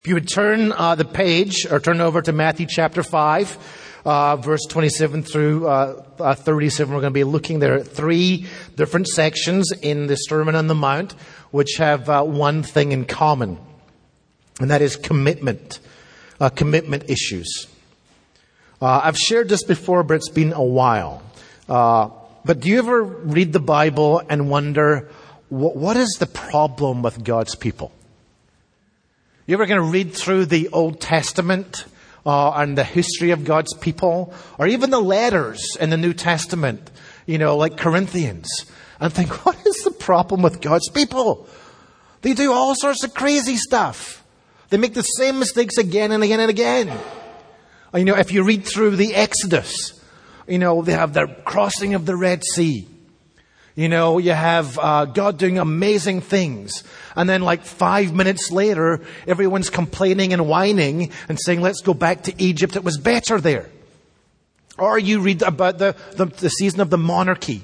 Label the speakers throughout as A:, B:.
A: If you would turn the page or turn over to Matthew chapter 5, verse 27 through 37, we're going to be looking there at three different sections in the Sermon on the Mount, which have one thing in common, and that is commitment issues. I've shared this before, but it's been a while. But do you ever read the Bible and wonder, what is the problem with God's people? You ever going to read through the Old Testament and the history of God's people, or even the letters in the New Testament, like Corinthians, and think, what is the problem with God's people? They do all sorts of crazy stuff. They make the same mistakes again and again and again. If you read through the Exodus, they have the crossing of the Red Sea. You have God doing amazing things. And then 5 minutes later, everyone's complaining and whining and saying, let's go back to Egypt. It was better there. Or you read about the season of the monarchy.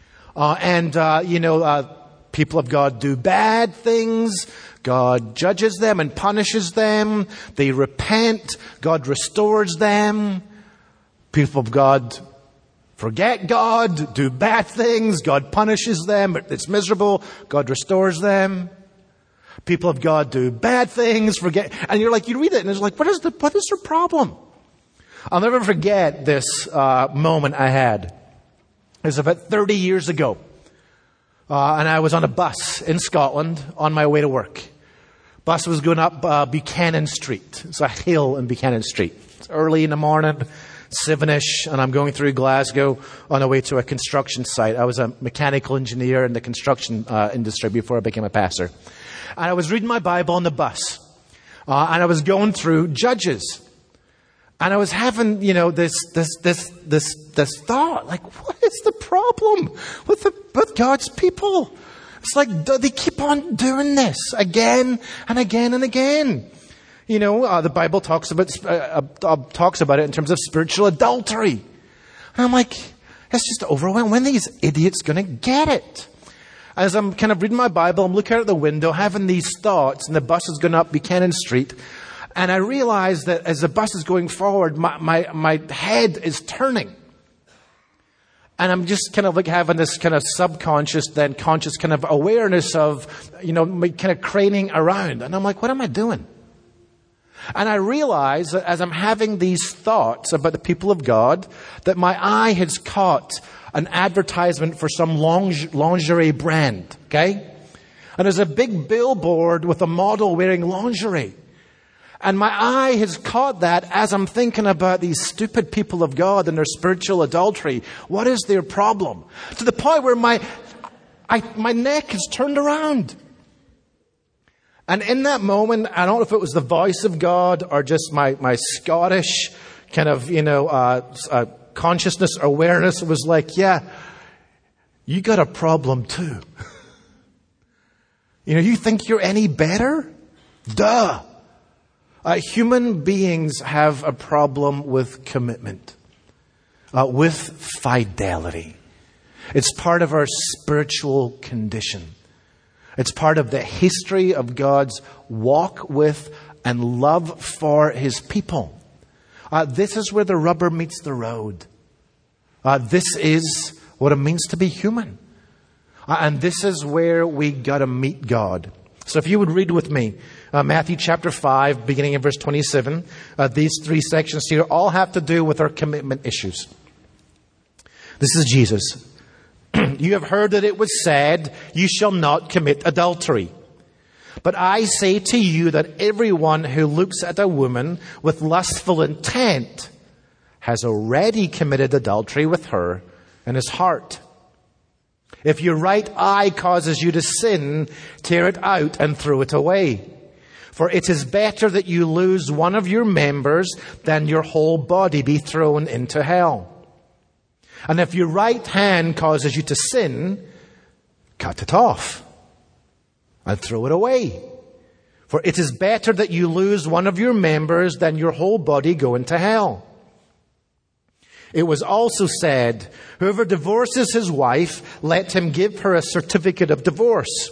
A: People of God do bad things. God judges them and punishes them. They repent. God restores them. People of God forget God, do bad things. God punishes them. It's miserable. God restores them. People of God do bad things, forget. And you read it and it's what is their problem? I'll never forget this moment I had. It was about 30 years ago. And I was on a bus in Scotland on my way to work. Bus was going up Buchanan Street. It's a hill in Buchanan Street. It's early in the morning, 7-ish, and I'm going through Glasgow on the way to a construction site. I was a mechanical engineer in the construction industry before I became a pastor. And I was reading my Bible on the bus. And I was going through Judges. And I was having, this thought, what is the problem with God's people? It's they keep on doing this again and again and again. The Bible talks about it in terms of spiritual adultery. And I'm it's just overwhelming. When are these idiots going to get it? As I'm kind of reading my Bible, I'm looking out the window, having these thoughts, and the bus is going up Buchanan Street. And I realize that as the bus is going forward, my head is turning. And I'm just kind of having this kind of subconscious, then conscious kind of awareness of, me kind of craning around. And I'm what am I doing? And I realize that as I'm having these thoughts about the people of God, that my eye has caught an advertisement for some lingerie brand, okay? And there's a big billboard with a model wearing lingerie. And my eye has caught that as I'm thinking about these stupid people of God and their spiritual adultery. What is their problem? To the point where my neck is turned around. And in that moment, I don't know if it was the voice of God or just my Scottish kind of, consciousness, awareness. It was yeah, you got a problem too. You think you're any better? Duh. Human beings have a problem with commitment, with fidelity. It's part of our spiritual condition. It's part of the history of God's walk with and love for His people. This is where the rubber meets the road. This is what it means to be human. And this is where we got to meet God. So if you would read with me, Matthew chapter 5, beginning in verse 27. These three sections here all have to do with our commitment issues. This is Jesus. You have heard that it was said, you shall not commit adultery. But I say to you that everyone who looks at a woman with lustful intent has already committed adultery with her in his heart. If your right eye causes you to sin, tear it out and throw it away. For it is better that you lose one of your members than your whole body be thrown into hell. And if your right hand causes you to sin, cut it off and throw it away. For it is better that you lose one of your members than your whole body go into hell. It was also said, whoever divorces his wife, let him give her a certificate of divorce.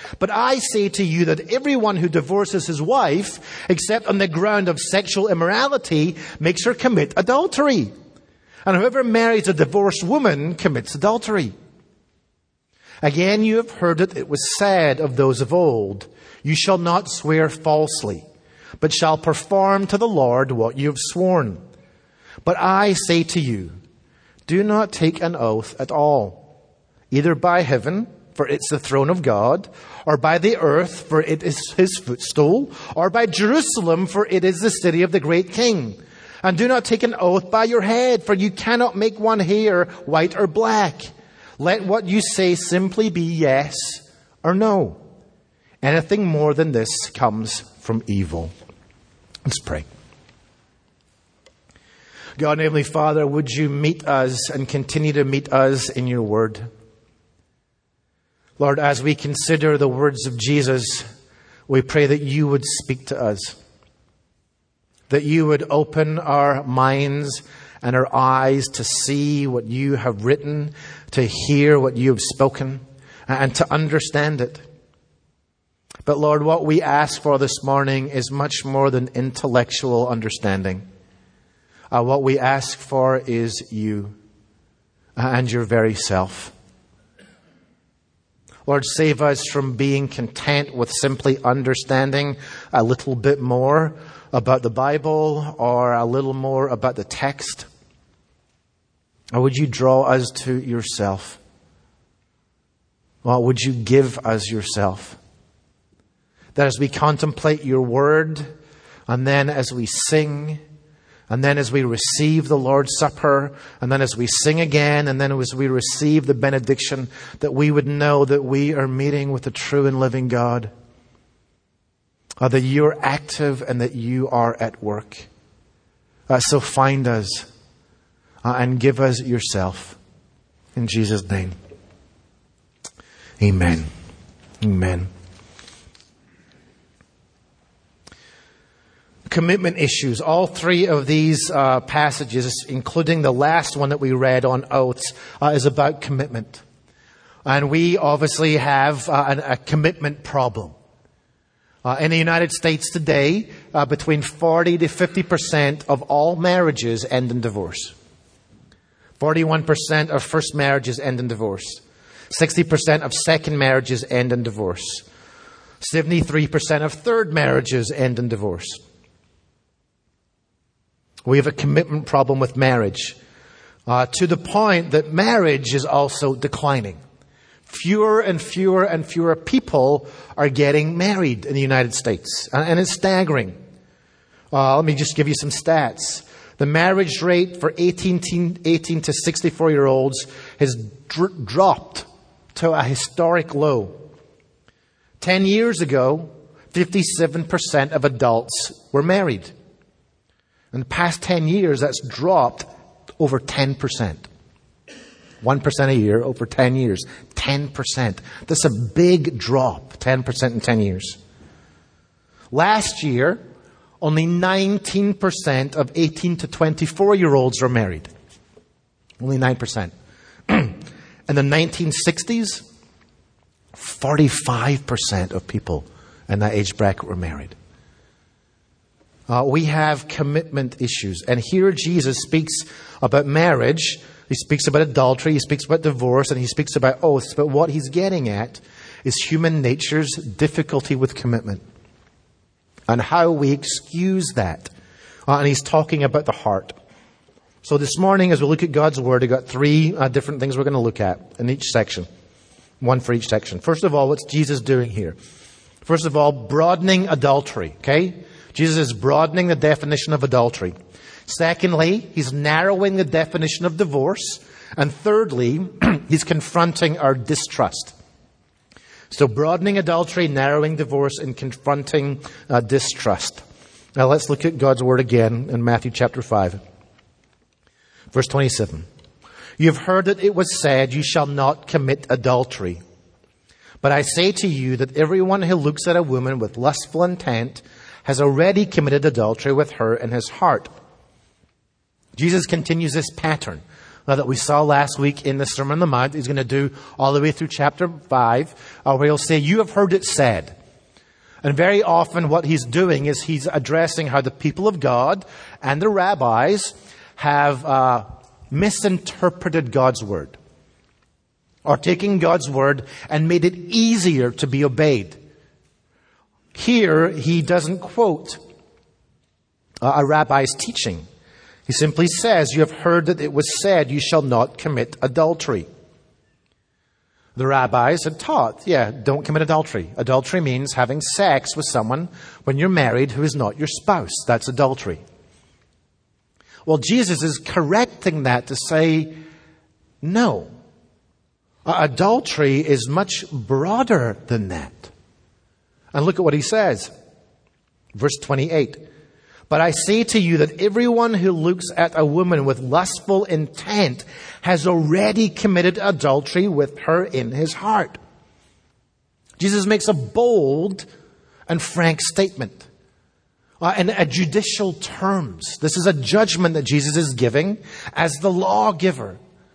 A: But I say to you that everyone who divorces his wife, except on the ground of sexual immorality, makes her commit adultery. And whoever marries a divorced woman commits adultery. Again, you have heard it was said of those of old, you shall not swear falsely, but shall perform to the Lord what you have sworn. But I say to you, do not take an oath at all, either by heaven, for it's the throne of God, or by the earth, for it is his footstool, or by Jerusalem, for it is the city of the great king. And do not take an oath by your head, for you cannot make one hair white or black. Let what you say simply be yes or no. Anything more than this comes from evil. Let's pray. God and Heavenly Father, would you meet us and continue to meet us in your word? Lord, as we consider the words of Jesus, we pray that you would speak to us, that you would open our minds and our eyes to see what you have written, to hear what you have spoken, and to understand it. But Lord, what we ask for this morning is much more than intellectual understanding. What we ask for is you and your very self. Lord, save us from being content with simply understanding a little bit more about the Bible or a little more about the text. Or would you draw us to yourself? Or would you give us yourself? That as we contemplate your word, and then as we sing, and then as we receive the Lord's Supper, and then as we sing again, and then as we receive the benediction, that we would know that we are meeting with the true and living God. That you're active and that you are at work. So find us and give us yourself. In Jesus' name. Amen. Amen. Commitment issues. All three of these passages, including the last one that we read on oaths, is about commitment. And we obviously have a commitment problem. In the United States today, between 40 to 50% of all marriages end in divorce. 41% of first marriages end in divorce. 60% of second marriages end in divorce. 73% of third marriages end in divorce. We have a commitment problem with marriage, to the point that marriage is also declining. Fewer and fewer and fewer people are getting married in the United States. And it's staggering. Let me just give you some stats. The marriage rate for 18 to 64-year-olds has dropped to a historic low. 10 years ago, 57% of adults were married. In the past 10 years, that's dropped over 10%. 1% a year over 10 years. 10%. That's a big drop. 10% in 10 years. Last year, only 19% of 18 to 24-year-olds were married. Only 9%. In the 1960s, 45% of people in that age bracket were married. We have commitment issues. And here Jesus speaks about marriage. He speaks about adultery. He speaks about divorce. And he speaks about oaths. But what he's getting at is human nature's difficulty with commitment. And how we excuse that. And he's talking about the heart. So this morning, as we look at God's Word, we've got three different things we're going to look at in each section. One for each section. First of all, what's Jesus doing here? First of all, broadening adultery. Okay? Jesus is broadening the definition of adultery. Secondly, he's narrowing the definition of divorce. And thirdly, he's confronting our distrust. So broadening adultery, narrowing divorce, and confronting distrust. Now let's look at God's Word again in Matthew chapter 5. Verse 27. You have heard that it was said, you shall not commit adultery. But I say to you that everyone who looks at a woman with lustful intent has already committed adultery with her in his heart. Jesus continues this pattern. that we saw last week in the Sermon on the Mount. He's going to do all the way through chapter 5, where he'll say, you have heard it said. And very often what he's doing is he's addressing how the people of God and the rabbis have misinterpreted God's word, or taking God's word and made it easier to be obeyed. Here, he doesn't quote a rabbi's teaching. He simply says, you have heard that it was said, you shall not commit adultery. The rabbis had taught, don't commit adultery. Adultery means having sex with someone when you're married who is not your spouse. That's adultery. Well, Jesus is correcting that to say, no. Adultery is much broader than that. And look at what he says. Verse 28. But I say to you that everyone who looks at a woman with lustful intent has already committed adultery with her in his heart. Jesus makes a bold and frank statement. In judicial terms. This is a judgment that Jesus is giving as the lawgiver.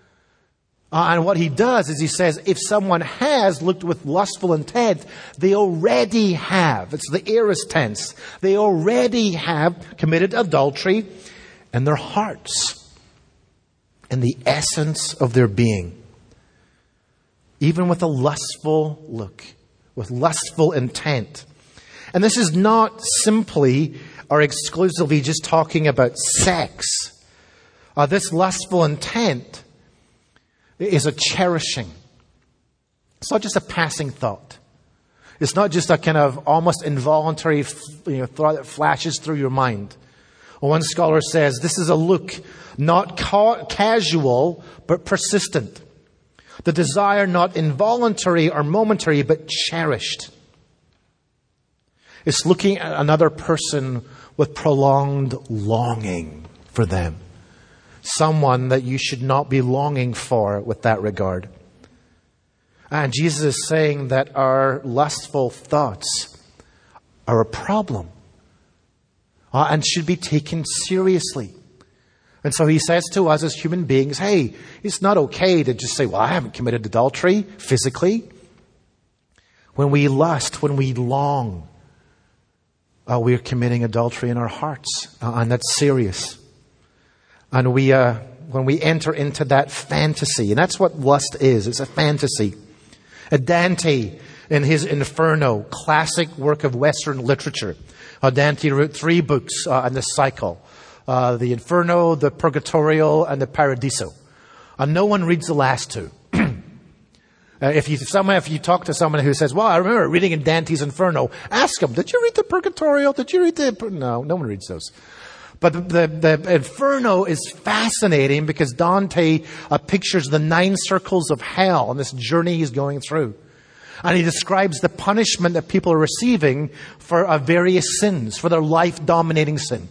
A: And what he does is he says, if someone has looked with lustful intent, they already have. It's the aorist tense. They already have committed adultery in their hearts, in the essence of their being. Even with a lustful look, with lustful intent. And this is not simply or exclusively just talking about sex. This lustful intent is a cherishing. It's not just a passing thought. It's not just a kind of almost involuntary thought that flashes through your mind. Well, one scholar says this is a look not casual but persistent. The desire not involuntary or momentary but cherished. It's looking at another person with prolonged longing for them. Someone that you should not be longing for with that regard. And Jesus is saying that our lustful thoughts are a problem and should be taken seriously. And so he says to us as human beings, hey, it's not okay to just say, well, I haven't committed adultery physically. When we lust, when we long, we are committing adultery in our hearts. And that's serious. And when we enter into that fantasy, and that's what lust is, it's a fantasy. Dante, in his Inferno, classic work of Western literature, Dante wrote 3 books on the cycle. The Inferno, the Purgatorio, and the Paradiso. And no one reads the last 2. If you talk to someone who says, well, I remember reading in Dante's Inferno, ask them, did you read the Purgatorio? Did you read the... No one reads those. But the Inferno is fascinating because Dante pictures the 9 circles of hell and this journey he's going through. And he describes the punishment that people are receiving for various sins, for their life-dominating sin.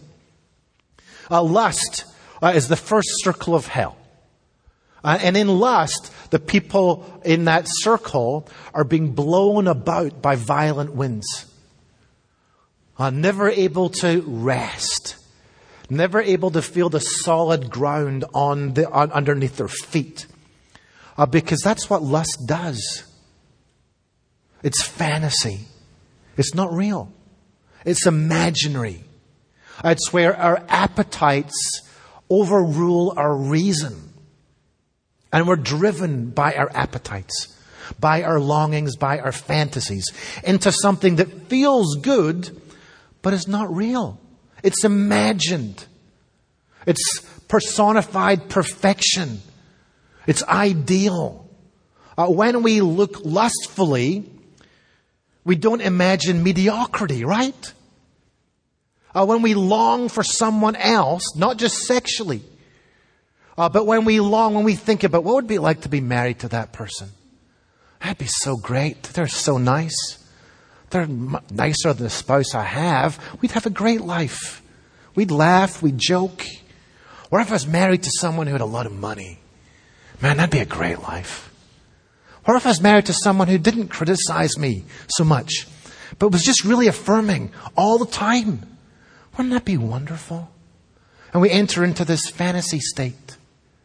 A: Lust is the first circle of hell. And in lust, the people in that circle are being blown about by violent winds. Never able to rest. Never able to feel the solid ground underneath their feet. Because that's what lust does. It's fantasy. It's not real. It's imaginary. It's where our appetites overrule our reason. And we're driven by our appetites, by our longings, by our fantasies, into something that feels good, but is not real. It's imagined. It's personified perfection. It's ideal. When we look lustfully, we don't imagine mediocrity, right? When we long for someone else, not just sexually, but when we think about what would it be like to be married to that person. That'd be so great. They're so nice. They're nicer than the spouse I have. We'd have a great life. We'd laugh. We'd joke. What if I was married to someone who had a lot of money? Man, that'd be a great life. What if I was married to someone who didn't criticize me so much, but was just really affirming all the time? Wouldn't that be wonderful? And we enter into this fantasy state.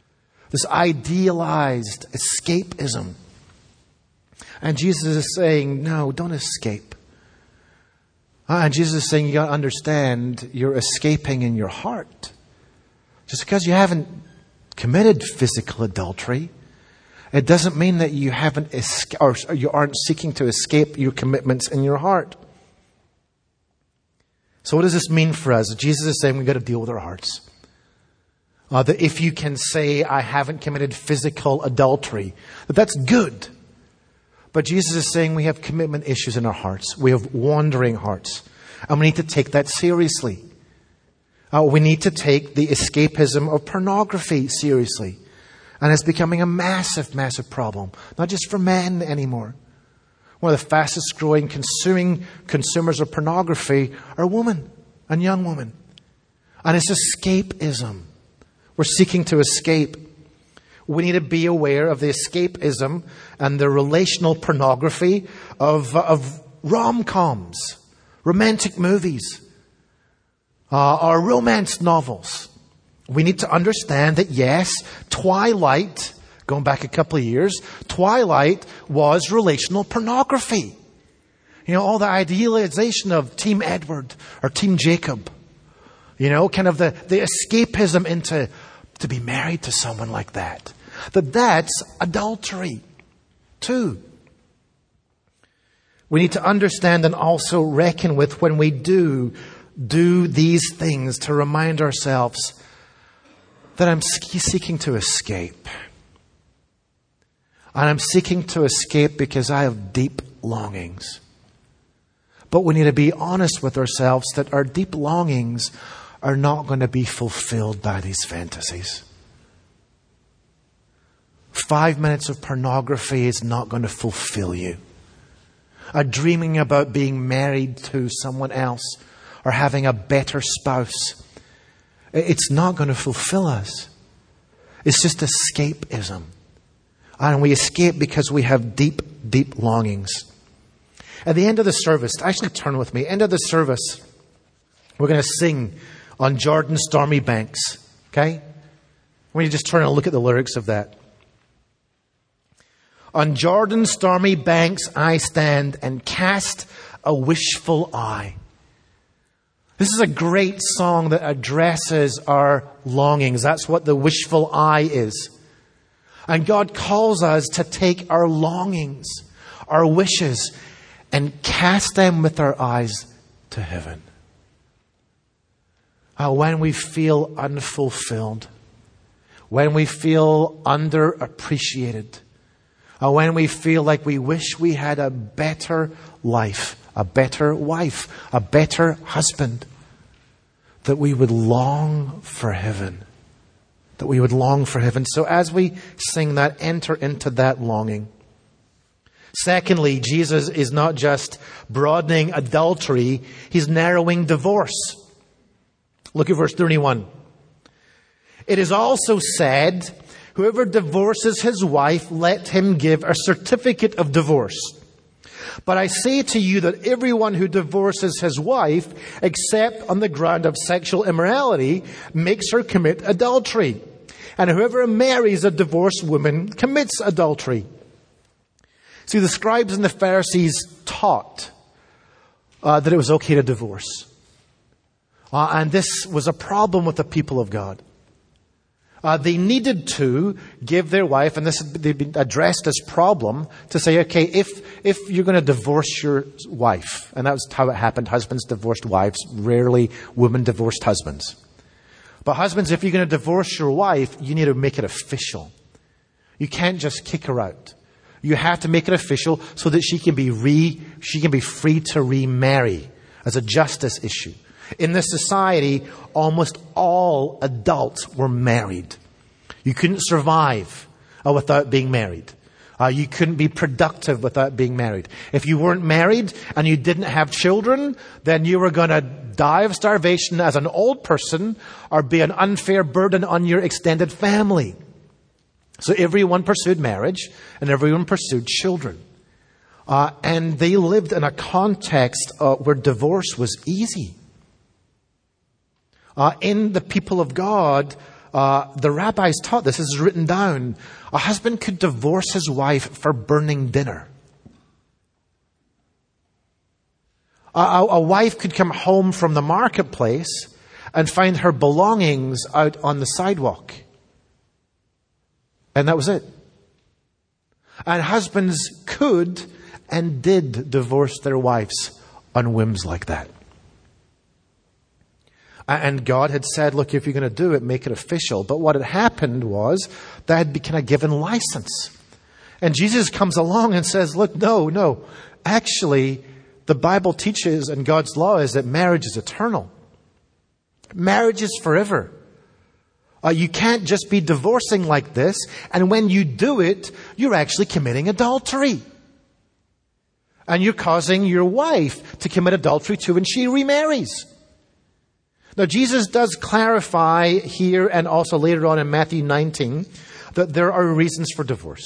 A: this idealized escapism. And Jesus is saying, no, don't escape. And Jesus is saying, you got to understand, you're escaping in your heart. Just because you haven't committed physical adultery, it doesn't mean that you haven't or you aren't seeking to escape your commitments in your heart. So what does this mean for us? Jesus is saying we've got to deal with our hearts. That if you can say, I haven't committed physical adultery, that's good. But Jesus is saying we have commitment issues in our hearts. We have wandering hearts. And we need to take that seriously. We need to take the escapism of pornography seriously. And it's becoming a massive, massive problem. Not just for men anymore. One of the fastest growing consumers of pornography are women and young women. And it's escapism. We're seeking to escape. We need to be aware of the escapism and the relational pornography of rom-coms, romantic movies, or romance novels. We need to understand that, yes, Twilight, going back a couple of years, Twilight was relational pornography. You know, all the idealization of Team Edward or Team Jacob. You know, kind of the escapism into to be married to someone like that. That's adultery too. We need to understand and also reckon with when we do these things to remind ourselves that I'm seeking to escape. And I'm seeking to escape because I have deep longings. But we need to be honest with ourselves that our deep longings are not going to be fulfilled by these fantasies. 5 minutes of pornography is not going to fulfill you. Dreaming about being married to someone else or having a better spouse, it's not going to fulfill us. It's just escapism. And we escape because we have deep, deep longings. At the end of the service, actually turn with me, end of the service, we're going to sing on Jordan Stormy Banks. Okay? When you just turn and look at the lyrics of that. On Jordan Stormy Banks I stand and cast a wishful eye. This is a great song that addresses our longings. That's what the wishful eye is. And God calls us to take our longings, our wishes, and cast them with our eyes to heaven. When we feel unfulfilled, when we feel underappreciated, when we feel like we wish we had a better life, a better wife, a better husband, that we would long for heaven. That we would long for heaven. So as we sing that, enter into that longing. Secondly, Jesus is not just broadening adultery, He's narrowing divorce. Look at verse 31. It is also said, whoever divorces his wife, let him give a certificate of divorce. But I say to you that everyone who divorces his wife, except on the ground of sexual immorality, makes her commit adultery. And whoever marries a divorced woman commits adultery. See, the scribes and the Pharisees taught that it was okay to divorce. And this was a problem with the people of God. They needed to give their wife, and they've addressed this problem, to say, okay, if you're going to divorce your wife, and that was how it happened, husbands divorced wives, rarely women divorced husbands. But husbands, if you're going to divorce your wife, you need to make it official. You can't just kick her out. You have to make it official so that she can be free to remarry as a justice issue. In this society, almost all adults were married. You couldn't survive without being married. You couldn't be productive without being married. If you weren't married and you didn't have children, then you were going to die of starvation as an old person or be an unfair burden on your extended family. So everyone pursued marriage and everyone pursued children. And they lived in a context where divorce was easy. In the people of God, The rabbis taught this is written down. A husband could divorce his wife for burning dinner. A wife could come home from the marketplace and find her belongings out on the sidewalk. And that was it. And husbands could and did divorce their wives on whims like that. And God had said, look, if you're going to do it, make it official. But what had happened was they had been kind of given license. And Jesus comes along and says, look, no. Actually, the Bible teaches and God's law is that marriage is eternal. Marriage is forever. You can't just be divorcing like this. And when you do it, you're actually committing adultery. And you're causing your wife to commit adultery too when she remarries. Now, Jesus does clarify here and also later on in Matthew 19 that there are reasons for divorce.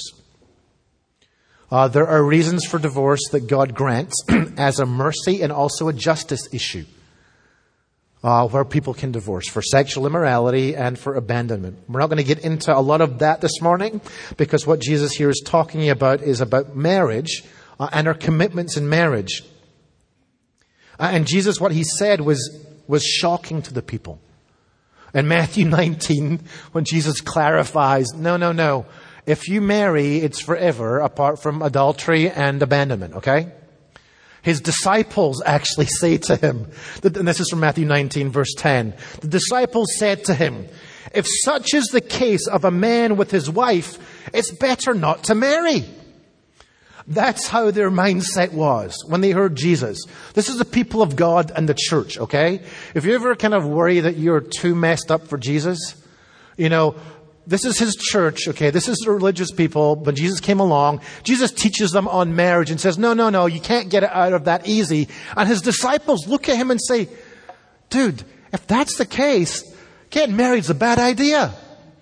A: There are reasons for divorce that God grants as a mercy and also a justice issue. Where people can divorce for sexual immorality and for abandonment. We're not going to get into a lot of that this morning because what Jesus here is talking about is about marriage and our commitments in marriage. And Jesus, what he said was shocking to the people. In Matthew 19, when Jesus clarifies, no. If you marry, it's forever apart from adultery and abandonment, okay? His disciples actually say to him, and this is from Matthew 19, verse 10. The disciples said to him, if such is the case of a man with his wife, it's better not to marry. That's how their mindset was when they heard Jesus. This is the people of God and the church, okay? If you ever kind of worry that you're too messed up for Jesus, this is his church, okay? This is the religious people. When Jesus came along, Jesus teaches them on marriage and says, no, you can't get it out of that easy. And his disciples look at him and say, dude, if that's the case, getting married's a bad idea.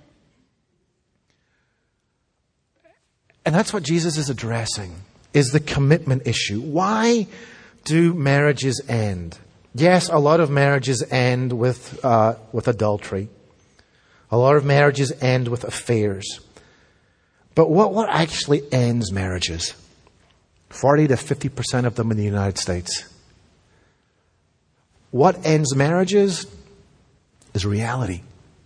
A: And that's what Jesus is addressing, is the commitment issue. Why do marriages end? Yes, a lot of marriages end with adultery. A lot of marriages end with affairs. But what actually ends marriages? 40 to 50% of them in the United States. What ends marriages is reality.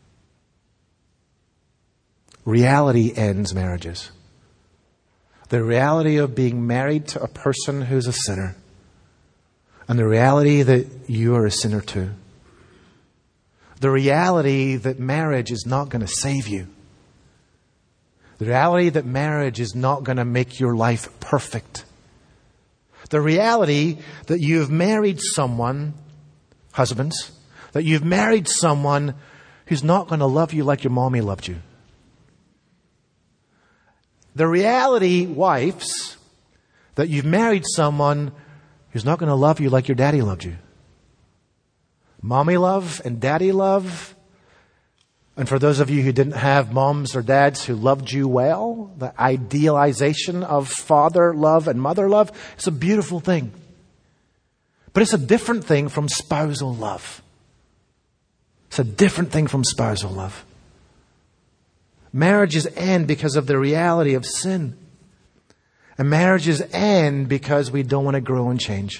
A: Reality ends marriages. The reality of being married to a person who's a sinner. And the reality that you are a sinner too. The reality that marriage is not going to save you. The reality that marriage is not going to make your life perfect. The reality that you've married someone, husbands, that you've married someone who's not going to love you like your mommy loved you. The reality, wives, that you've married someone who's not going to love you like your daddy loved you. Mommy love and daddy love. And for those of you who didn't have moms or dads who loved you well, the idealization of father love and mother love is a beautiful thing. But it's a different thing from spousal love. It's a different thing from spousal love. Marriages end because of the reality of sin. And marriages end because we don't want to grow and change.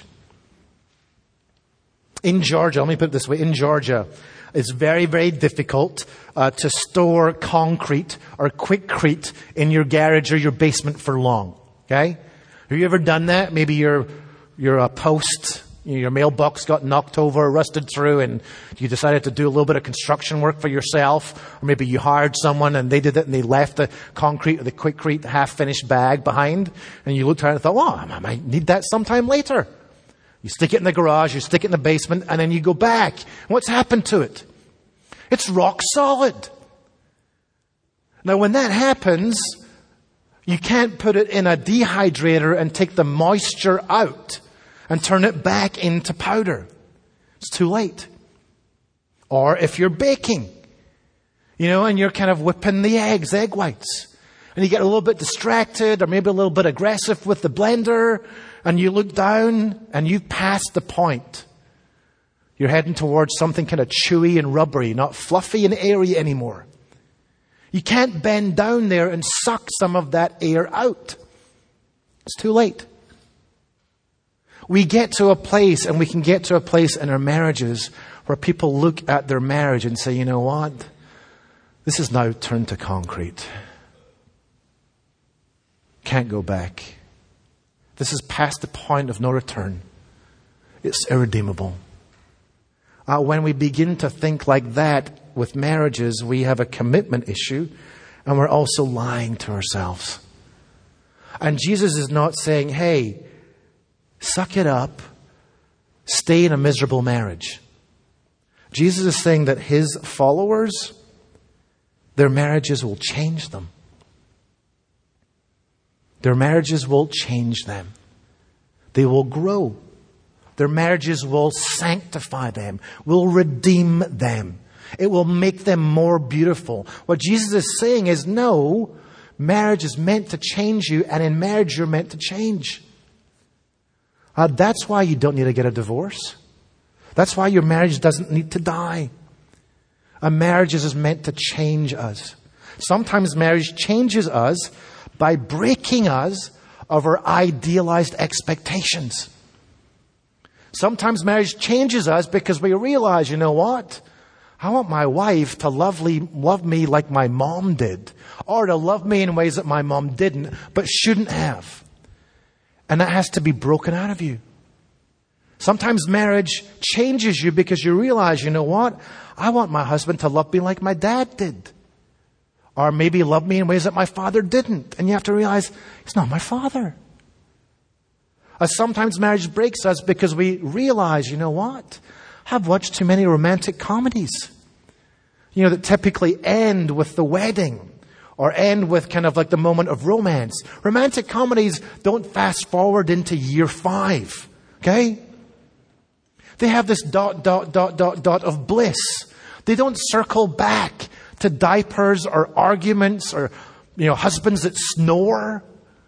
A: In Georgia, let me put it this way, in Georgia, it's very, very difficult to store concrete or Quikrete in your garage or your basement for long. Okay? Have you ever done that? Maybe your post, your mailbox got knocked over, rusted through, and you decided to do a little bit of construction work for yourself. Or maybe you hired someone and they did it and they left the concrete or the Quikrete half-finished bag behind. And you looked at it and thought, well, I might need that sometime later. You stick it in the garage, you stick it in the basement, and then you go back. What's happened to it? It's rock solid. Now, when that happens, you can't put it in a dehydrator and take the moisture out and turn it back into powder. It's too late. Or if you're baking, and you're kind of whipping the egg whites, and you get a little bit distracted or maybe a little bit aggressive with the blender, and you look down and you've passed the point. You're heading towards something kind of chewy and rubbery, not fluffy and airy anymore. You can't bend down there and suck some of that air out. It's too late. We get to a place, and we can get to a place in our marriages where people look at their marriage and say, you know what? This is now turned to concrete. Can't go back. This is past the point of no return. It's irredeemable. When we begin to think like that with marriages, we have a commitment issue, and we're also lying to ourselves. And Jesus is not saying, hey, suck it up, stay in a miserable marriage. Jesus is saying that his followers, their marriages will change them. Their marriages will change them. They will grow. Their marriages will sanctify them, will redeem them. It will make them more beautiful. What Jesus is saying is, no, marriage is meant to change you, and in marriage you're meant to change. That's why you don't need to get a divorce. That's why your marriage doesn't need to die. A marriage is meant to change us. Sometimes marriage changes us by breaking us of our idealized expectations. Sometimes marriage changes us because we realize, you know what? I want my wife to love me like my mom did, or to love me in ways that my mom didn't, but shouldn't have. And that has to be broken out of you. Sometimes marriage changes you because you realize, you know what? I want my husband to love me like my dad did. Or maybe love me in ways that my father didn't. And you have to realize, he's not my father. Sometimes marriage breaks us because we realize, you know what? I've watched too many romantic comedies, that typically end with the wedding or end with kind of like the moment of romance. Romantic comedies don't fast forward into year 5. Okay? They have this ... of bliss. They don't circle back to diapers or arguments or, husbands that snore.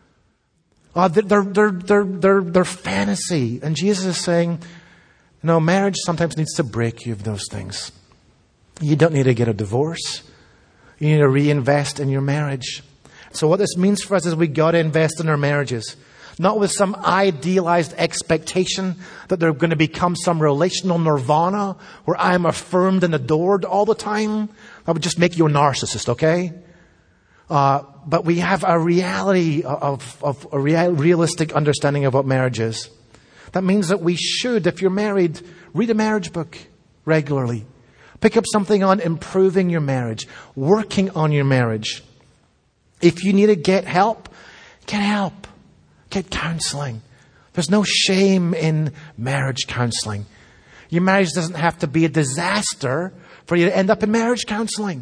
A: They're fantasy. And Jesus is saying, marriage sometimes needs to break you of those things. You don't need to get a divorce. You need to reinvest in your marriage. So what this means for us is we got to invest in our marriages. Not with some idealized expectation that they're going to become some relational nirvana where I'm affirmed and adored all the time. That would just make you a narcissist, okay? But we have a reality of a realistic understanding of what marriage is. That means that we should, if you're married, read a marriage book regularly. Pick up something on improving your marriage, working on your marriage. If you need to get help, get help. Get counseling. There's no shame in marriage counseling. Your marriage doesn't have to be a disaster for you to end up in marriage counseling.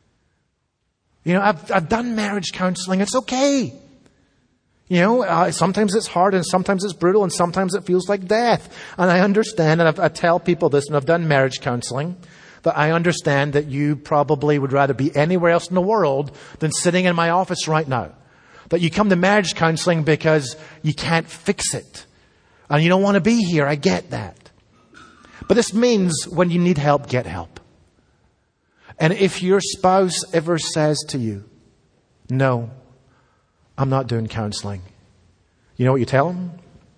A: I've done marriage counseling. It's okay. Sometimes it's hard and sometimes it's brutal and sometimes it feels like death. And I understand, and I tell people this, and I've done marriage counseling, that I understand that you probably would rather be anywhere else in the world than sitting in my office right now. That you come to marriage counseling because you can't fix it. And you don't want to be here. I get that. But this means when you need help, get help. And if your spouse ever says to you, no, I'm not doing counseling. You know what you tell them?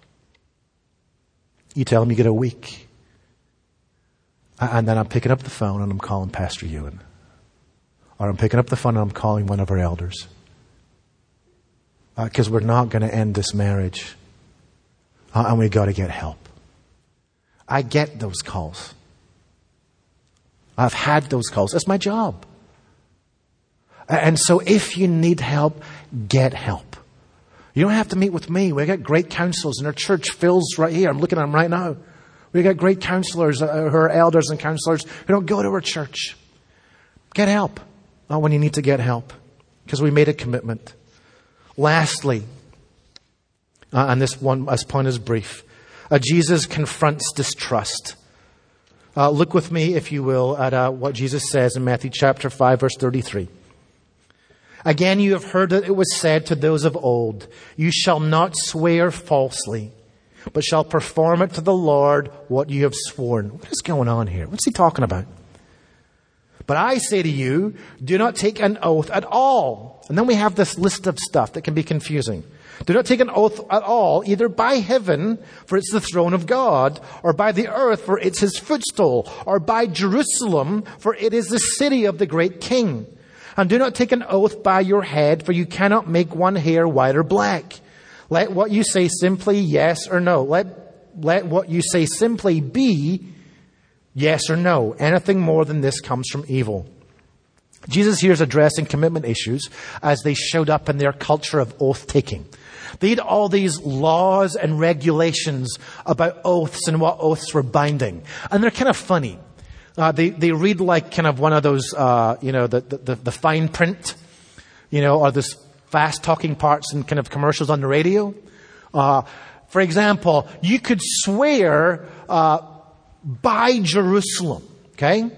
A: You tell them you get a week. And then I'm picking up the phone and I'm calling Pastor Ewan. Or I'm picking up the phone and I'm calling one of our elders. Because we're not going to end this marriage. And we've got to get help. I get those calls. I've had those calls. That's my job. And so if you need help, get help. You don't have to meet with me. We've got great counselors in our church. Phil's right here. I'm looking at him right now. We've got great counselors who are elders and counselors who don't go to our church. Get help when you need to get help. Because we made a commitment. Lastly, and this point is brief, Jesus confronts distrust. Look with me, if you will, at what Jesus says in Matthew chapter 5, verse 33. Again, you have heard that it was said to those of old, you shall not swear falsely, but shall perform it to the Lord what you have sworn. What is going on here? What's he talking about? But I say to you, do not take an oath at all. And then we have this list of stuff that can be confusing. Do not take an oath at all, either by heaven, for it's the throne of God, or by the earth, for it's his footstool, or by Jerusalem, for it is the city of the great king. And do not take an oath by your head, for you cannot make one hair white or black. Let what you say simply yes or no. Let what you say simply be yes or no. Anything more than this comes from evil. Jesus here is addressing commitment issues as they showed up in their culture of oath-taking. They had all these laws and regulations about oaths and what oaths were binding. And they're kind of funny. They read like kind of one of those, the fine print, or those fast-talking parts in kind of commercials on the radio. For example, you could swear by Jerusalem, okay?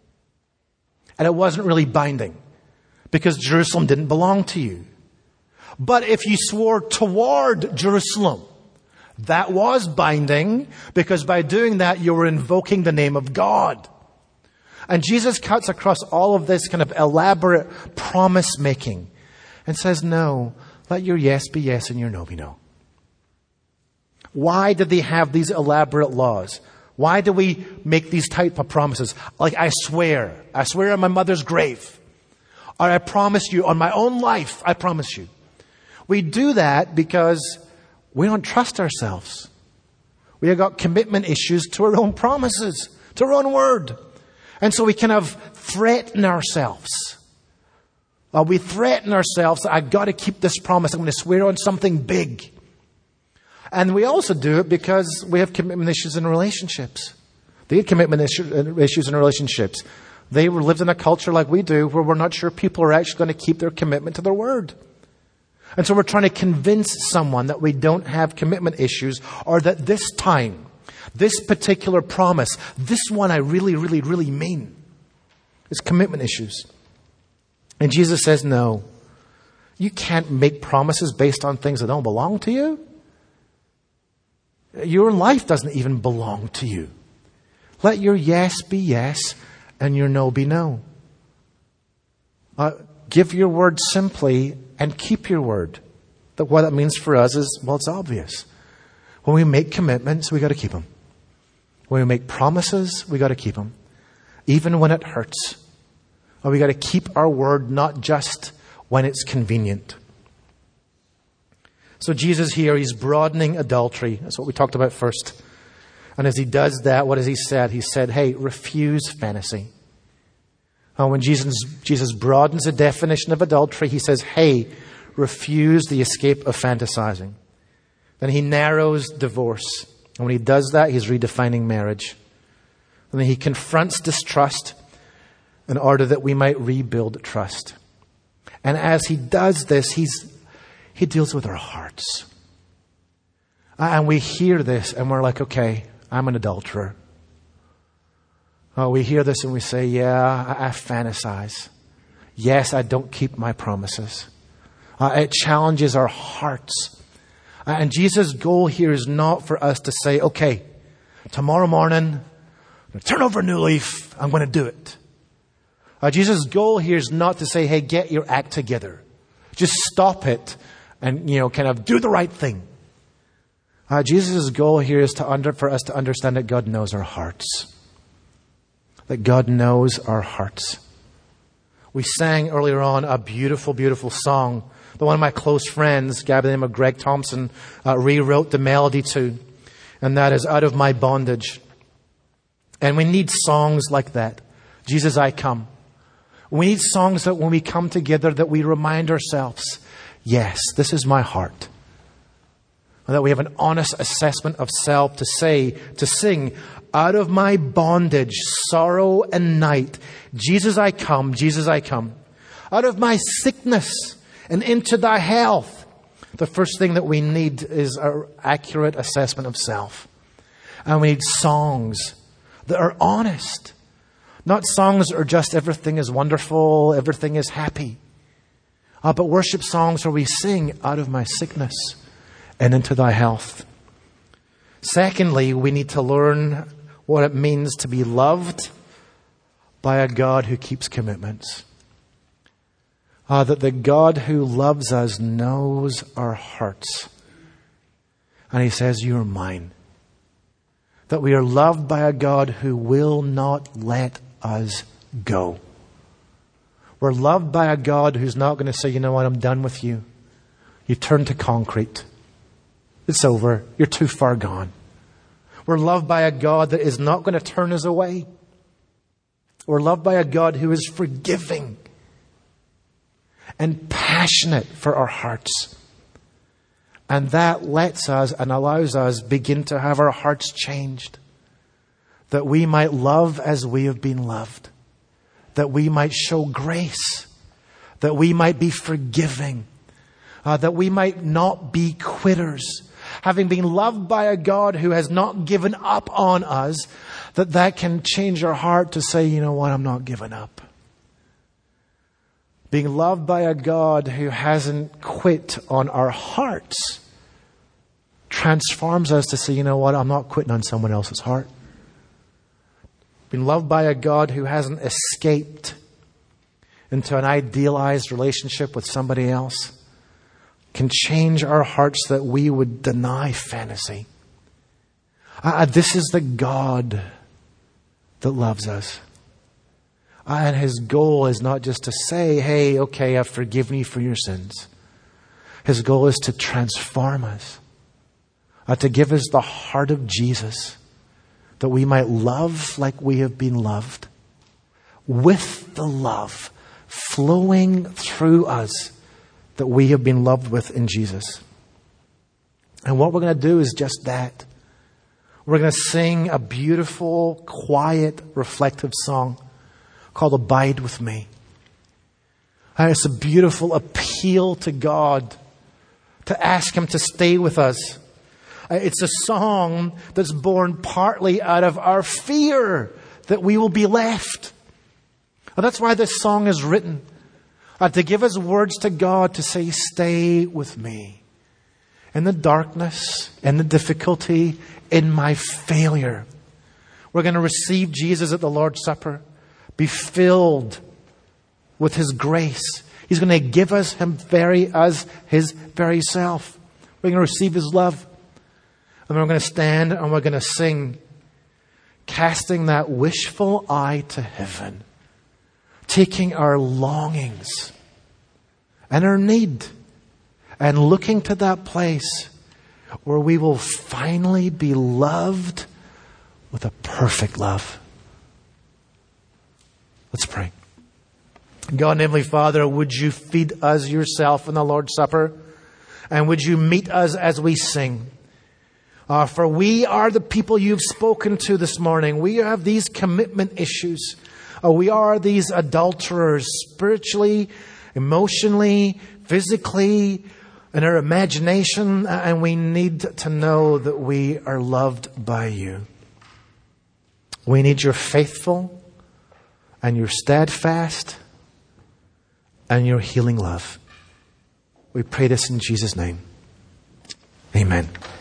A: And it wasn't really binding because Jerusalem didn't belong to you. But if you swore toward Jerusalem, that was binding because by doing that, you were invoking the name of God. And Jesus cuts across all of this kind of elaborate promise making and says, no, let your yes be yes and your no be no. Why did they have these elaborate laws? Why do we make these type of promises? Like, I swear on my mother's grave. Or I promise you on my own life, I promise you. We do that because we don't trust ourselves. We have got commitment issues to our own promises, to our own word. And so we kind of threaten ourselves. We threaten ourselves that I've got to keep this promise. I'm going to swear on something big. And we also do it because we have commitment issues in relationships. They had commitment issues in relationships. They lived in a culture like we do where we're not sure people are actually going to keep their commitment to their word. And so we're trying to convince someone that we don't have commitment issues or that this time, this particular promise, this one I really, really, really mean. It's commitment issues. And Jesus says, no, you can't make promises based on things that don't belong to you. Your life doesn't even belong to you. Let your yes be yes and your no be no. Give your word simply and keep your word. That what that means for us is, well, it's obvious. When we make commitments, we got to keep them. When we make promises, we got to keep them. Even when it hurts. We got to keep our word, not just when it's convenient. So Jesus here, he's broadening adultery. That's what we talked about first. And as he does that, what has he said? He said, hey, refuse fantasy. When Jesus broadens the definition of adultery, he says, hey, refuse the escape of fantasizing. Then he narrows divorce. And when he does that, he's redefining marriage. And then he confronts distrust in order that we might rebuild trust. And as he does this, he deals with our hearts. And we hear this and we're like, okay, I'm an adulterer. We hear this and we say, yeah, I fantasize. Yes, I don't keep my promises. It challenges our hearts. And Jesus' goal here is not for us to say, okay, tomorrow morning, I'm going to turn over a new leaf. I'm going to do it. Jesus' goal here is not to say, hey, get your act together. Just stop it and, kind of do the right thing. Jesus' goal here is for us to understand that God knows our hearts. That God knows our hearts. We sang earlier on a beautiful, beautiful song that one of my close friends, a guy by the name of Greg Thompson, rewrote the melody to. And that is Out of My Bondage. And we need songs like that. Jesus, I come. We need songs that when we come together that we remind ourselves, yes, this is my heart. And that we have an honest assessment of self to sing, out of my bondage, sorrow and night, Jesus I come, Jesus I come. Out of my sickness and into thy health. The first thing that we need is an accurate assessment of self. And we need songs that are honest. Not songs that are just everything is wonderful, everything is happy. But worship songs where we sing out of my sickness and into thy health. Secondly, we need to learn what it means to be loved by a God who keeps commitments. That the God who loves us knows our hearts. And He says, "You are mine." That we are loved by a God who will not let us go. We're loved by a God who's not going to say, "You know what, I'm done with you. You turn to concrete. It's over. You're too far gone." We're loved by a God that is not going to turn us away. We're loved by a God who is forgiving and passionate for our hearts. And that lets us and allows us begin to have our hearts changed. That we might love as we have been loved. That we might show grace. That we might be forgiving. That we might not be quitters. Having been loved by a God who has not given up on us, that can change our heart to say, "You know what, I'm not giving up." Being loved by a God who hasn't quit on our hearts transforms us to say, "You know what, I'm not quitting on someone else's heart." Being loved by a God who hasn't escaped into an idealized relationship with somebody else can change our hearts that we would deny fantasy. This is the God that loves us. And His goal is not just to say, "Hey, okay, I've forgiven you for your sins." His goal is to transform us. To give us the heart of Jesus. That we might love like we have been loved. With the love flowing through us that we have been loved with in Jesus. And what we're going to do is just that. We're going to sing a beautiful, quiet, reflective song called "Abide with Me." And it's a beautiful appeal to God to ask Him to stay with us. It's a song that's born partly out of our fear that we will be left. And that's why this song is written. To give us words to God to say, "Stay with me." In the darkness, in the difficulty, in my failure. We're going to receive Jesus at the Lord's Supper. Be filled with His grace. He's going to give us Him as His very self. We're going to receive His love. And then we're going to stand and we're going to sing, casting that wishful eye to heaven. Taking our longings and our need and looking to that place where we will finally be loved with a perfect love. Let's pray. God and Heavenly Father, would You feed us Yourself in the Lord's Supper? And would You meet us as we sing? For we are the people You've spoken to this morning. We have these commitment issues. We are these adulterers, spiritually, emotionally, physically, in our imagination, and we need to know that we are loved by You. We need Your faithful and Your steadfast and Your healing love. We pray this in Jesus' name. Amen.